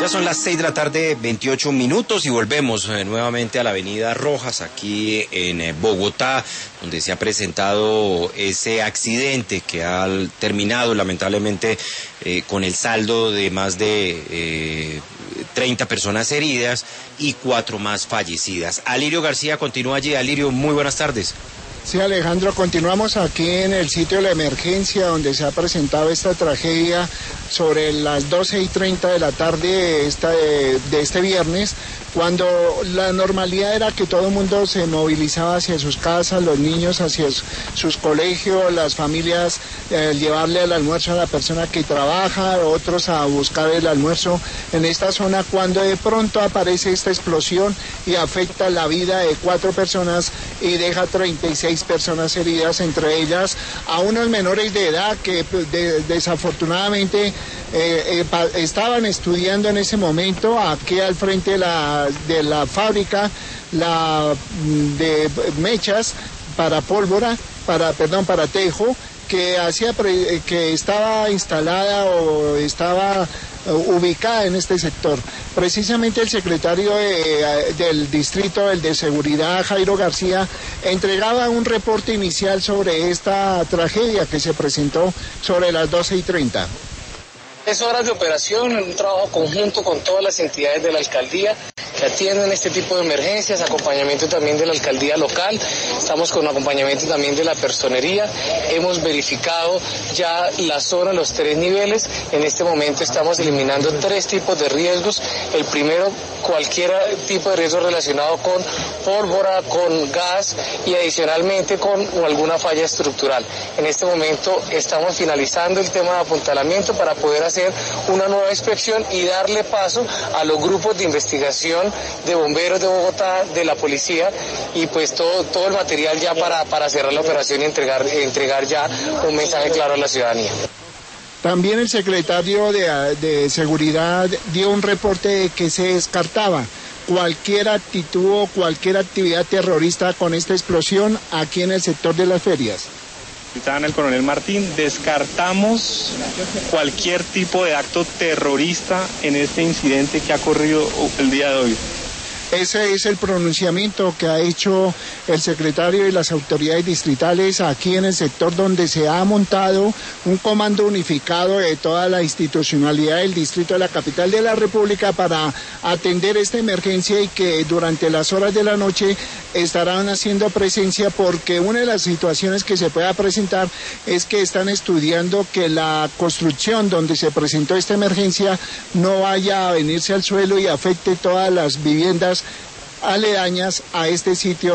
Ya son las 6 de la tarde, 28 minutos y volvemos nuevamente a la avenida Rojas, aquí en Bogotá, donde se ha presentado ese accidente que ha terminado lamentablemente con el saldo de más de 30 personas heridas y 4 más fallecidas. Alirio García continúa allí. Alirio, muy buenas tardes. Sí, Alejandro, continuamos aquí en el sitio de la emergencia donde se ha presentado esta tragedia sobre las 12:30 de la tarde de este viernes, cuando la normalidad era que todo el mundo se movilizaba hacia sus casas, los niños hacia sus colegios, las familias llevarle el almuerzo a la persona que trabaja, otros a buscar el almuerzo en esta zona, cuando de pronto aparece esta explosión y afecta la vida de 4 personas y deja 36 personas heridas, entre ellas a unos menores de edad que desafortunadamente estaban estudiando en ese momento aquí al frente de la fábrica de mechas para pólvora, para tejo, que estaba instalada o estaba ubicada en este sector. Precisamente el secretario del distrito, el de seguridad, Jairo García, entregaba un reporte inicial sobre esta tragedia que se presentó sobre las 12:30. Es horas de operación, un trabajo conjunto con todas las entidades de la alcaldía que atienden este tipo de emergencias, acompañamiento también de la alcaldía local, estamos con acompañamiento también de la personería, hemos verificado ya la zona, los 3 niveles, en este momento estamos eliminando 3 tipos de riesgos, el primero, cualquier tipo de riesgo relacionado con pólvora, con gas y adicionalmente con alguna falla estructural. En este momento estamos finalizando el tema de apuntalamiento para poder hacer una nueva inspección y darle paso a los grupos de investigación de bomberos de Bogotá, de la policía y pues todo el material ya para cerrar la operación y entregar ya un mensaje claro a la ciudadanía. También el secretario de seguridad dio un reporte de que se descartaba cualquier actitud o cualquier actividad terrorista con esta explosión aquí en el sector de las ferias. En el coronel Martín, descartamos cualquier tipo de acto terrorista en este incidente que ha ocurrido el día de hoy. Ese es el pronunciamiento que ha hecho el secretario y las autoridades distritales aquí en el sector donde se ha montado un comando unificado de toda la institucionalidad del distrito de la capital de la República para atender esta emergencia y que durante las horas de la noche estarán haciendo presencia porque una de las situaciones que se pueda presentar es que están estudiando que la construcción donde se presentó esta emergencia no vaya a venirse al suelo y afecte todas las viviendas aledañas a este sitio.